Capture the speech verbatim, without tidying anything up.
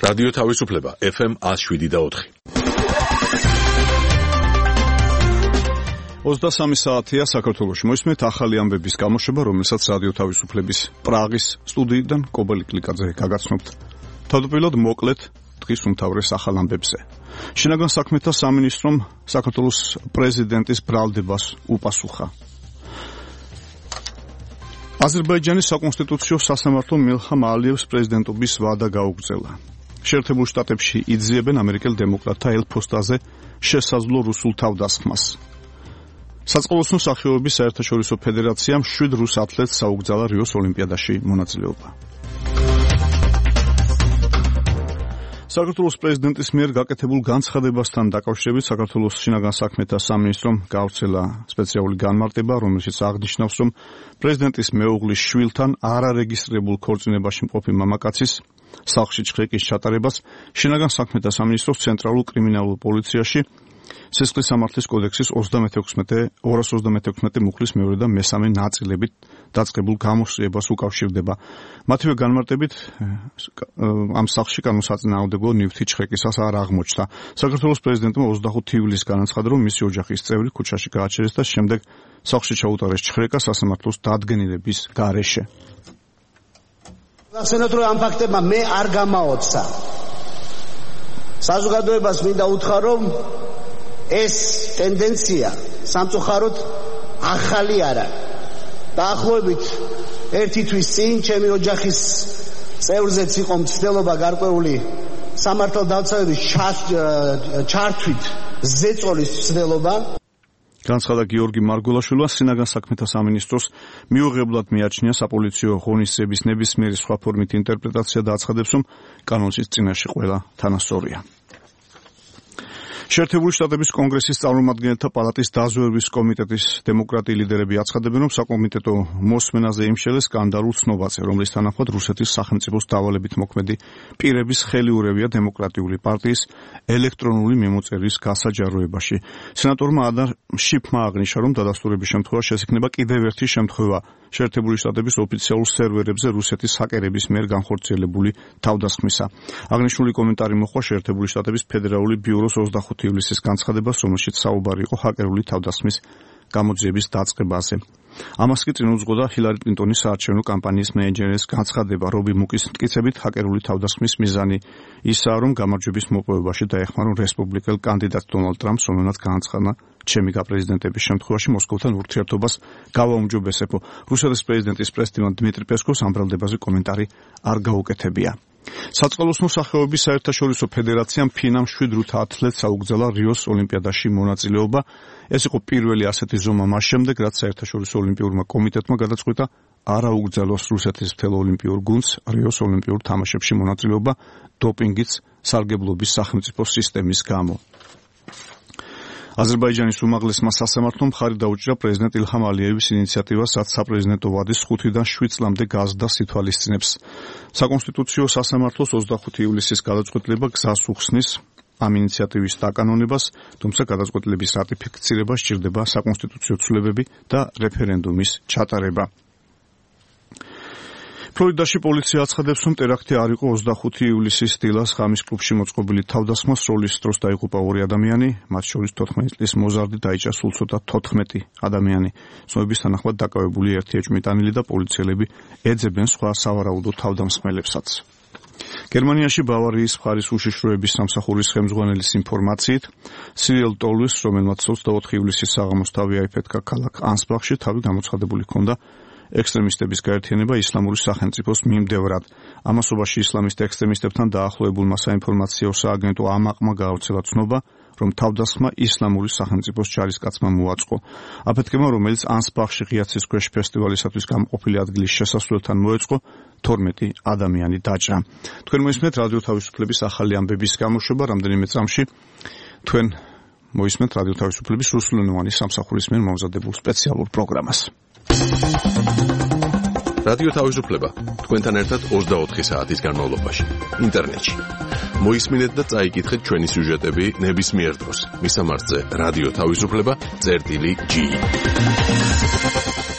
რადიო თავისუფლება ეფ ემ one oh seven და four. ოცდასამი საათია საქართველოში. მოისმენთ ახალი ამბების გამოშვება, რომელსაც რადიო თავისუფლების პრაღის სტუდიიდან კობელი კლიკაძე გაგაცნობთ. თავდაპირველად მოკლედ დღის უმთავრეს ახალ ამბებზე. შინაგან საქმეთა სამინისტრომ საქართველოს პრეზიდენტის ბრალდებას უპასუხა. აზერბაიჯანის საკონსტიტუციო სასამართლომ ილჰამ ალიევს პრეზიდენტობის ვადა გაუგრძელა. შეერთებულ შტატებში იძიებენ ამერიკელ დემოკრატთა ელ-ფოსტაზე შესაძლო რუსულ თავდასხმას. საწყლოსნო სახეობების საერთაშორისო ფედერაციამ შვიდ რუს ათლეტს საუგზალა რიოს ოლიმპიადაში მონაწილეობა. საქართველოს პრეზიდენტის მიერ გაკეთებულ განცხადებასთან დაკავშირებით საქართველოს შინაგან საქმეთა სამინისტრომ გავრცელა სპეციალური განმარტება, რომელშიც აღნიშნავს, რომ პრეზიდენტის მეუღლის შვილთან არარეგისტრირებულ ქორწინებაში მყოფი მამაკაცის სახლში ჩხრეკის ჩატარებას შინაგან საქმეთა სამინისტროს ცენტრალურ კრიმინალურ პოლიციაში სისხლის სამართლის კოდექსის ორას ოცდამეექვსმეტი მუხლის მეორე და მესამე ნაწილებით დაწყებულ გამოსწრებას უკავშირდება. მათივე განმარტებით ამ სახლში განუსაწინააღმდეგო ნივთი ჩხრეკისას არ აღმოჩნდა. საქართველოს პრეზიდენტმა ოცდახუთი ივლისს განაცხადა, რომ მისი ოჯახის წევრი ქუჩაში გააჩერეს და შემდეგ სახლში ჩაუტარეს ჩხრეკა სასამართლოს დადგენილების გარეშე. ახსენოთ, რომ ამ ფაქტებმა მე არ გამაოცა. საზოგადოებას მინდა უთხრა, რომ ეს ტენდენცია სამწუხაროდ ახალი არა. დაახლოებით ერთი თვის წინ ჩემი ოჯახის წევრზეც იყო მცდელობა გარკვეული სამართალდამცავების ჩართვით ზეწოლის მცდელობა. განცხადა გიორგი მარგულაშვილმა. შინაგან საქმეთა სამინისტროს მიუღებლად მიაჩნია საპოლიციო ღონისძიების ნებისმიერი სხვა ფორმით ინტერპრეტაცია და აცხადებს, რომ კანონის წინაშე ყველა თანასწორია. შეერთებული შტატების კონგრესის წარმომადგენელთა პალატის დაზვერვის კომიტეტის დემოკრატი ლიდერები აცხადებენ, რომ საკომიტეტო მოსმენაზე იმშელეს სკანდალურ ცნობაზე, რომლის თანახმად რუსეთის სახელმწიფოს დავალებით მოქმედი პირების ხელიურევია დემოკრატიული პარტიის ელექტრონული მიმოწერის გასაჯაროებაში. სენატორმა ადარ შიფმა აღნიშნა, რომ დადასტურების შემთხვევაში შეექმნება კიდევ ერთი შემთხვევა შეერთებული შტატების ოფიციალურ სერვერებზე რუსეთის ჰაკერების მიერ განხორციელებული თავდასხმისა. აღნიშნული კომენტარი მოხდა შეერთებული შტატების ფედერალური ბიუროს ოცდახუთი ივლისის განცხადებას, რომელშიც საუბარი იყო ჰაკერული თავდასხმის გამოძიების დაწყებაზე. ამას კი წინ უძღოდა ჰილარი კლინტონის საარჩევნო კამპანიის მენეჯერის განცხადება. რობი მუკის მტკიცებით, ჰაკერული თავდასხმის მიზანი ისაა, რომ გამარჯვების მოპოვებაში დაეხმარონ რესპუბლიკელ კანდიდატ დონალდ ტრამპს, რომელმაც განაცხადა, ჩემი გაპრეზიდენტების შემთხვევაში მოსკოვთან ურთიერთობას გავაუმჯობესებო. რუსეთის პრეზიდენტის პრესდივან დმიტრი პესკოვს ამ ბრალდებაზე კომენტარი არ გაუკეთებია. საწყლოსნო სახეობების საერთაშორისო ფედერაციამ ფინამ შვიდ რუთ ათლეტს აუგზალა რიოს ოლიმპიადაში მონაწილეობა. ეს იყო პირველი ასეთი ზომა მას შემდეგ, რაც საერთაშორისო ოლიმპიურმა კომიტეტმა გადაწყვიტა არ აუგზავნოს რუსეთის მთელ ოლიმპიურ გუნდს რიოს ოლიმპიურ თამაშებში მონაწილეობა დოპინგის სარგებლობის სახელმწიფო სისტემის გამო. აზერბაიჯანის უმაღლესმა სასამართლომ მხარი დაუჭირა პრეზიდენტ ილჰამ ალიევის ინიციატივას, რაც საპრეზიდენტო ვადის ხუთიდან შვიდ წლამდე გაზრდას ითვალისწინებს. საკონსტიტუციო სასამართლოს ოცდახუთი ივლისის გადაწყვეტილება გზას უხსნის ამ ინიციატივის დაკანონებას, თუმცა გადაწყვეტილების რატიფიცირება სჭირდება საკონსტიტუციო ცვლილებები და რეფერენდუმის ჩატარება. ფლორიდაში პოლიცია აცხადებს, რომ ტერაქტი არ იყო ოცდახუთი ივლისის დილას ღამის კლუბში მოწყობილი თავდასხმა. სროლის დროს დაიღუპა ორი ადამიანი, მათ შორის თოთხმეტი წლის მოზარდი დაიჭრა სულ ცოტა თოთხმეტი ადამიანი. ცნობების თანახმად დაკავებული ერთი ეჭვმიტანილი და პოლიციელები ეძებენ სხვა სავარაუდო თავდამსხმელებსაც. გერმანიაში ბავარიის მხარის უშიშროების სამსახურის ხელმძღვანელის ინფორმაციით, სირიელ ტოლვის, რომელმაც ოცდაოთხი ივლისის საღამოს თავი აიფეთქა ქალაქ ანსბახში, თავი გამოცხადებული ჰქონდა ექსტრემისტების გაერთიანება ისლამური სახელმწიფოს მიმდევრად. ამასობაში ისლამისტ ექსტრემისტებთან დაახლოებულმა საინფორმაციო სააგენტო ამაყმა გაავრცელა ცნობა, რომ თავდასხმა ისლამური სახელმწიფოს ჯარისკაცმა მოაწყო. აფეთქება, რომელიც ანსბახში ღია ცის ქვეშ ფესტივალისათვის გამყოფილი ადგილის შესასვლელთან მოეწყო, თორმეტი ადამიანი დაჭრა. თქვენ მოისმენთ რადიო თავისუფლების ახალი ამბების გამოშვება. რამდენიმე წამში თქვენ მოისმენთ რადიო თავისუფლების რუსულენოვანი სამსახურის მიერ მომზადებულ სპეციალურ პროგრამას. რადიო თავისუფლება თქვენთან ერთად ოცდაოთხი საათის განმავლობაში ინტერნეტში. მოისმინეთ და წაიკითხეთ ჩვენი სიუჟეტები ნებისმიერ დროს. მისამართზე რადიო თავისუფლება წერტილი ჯი.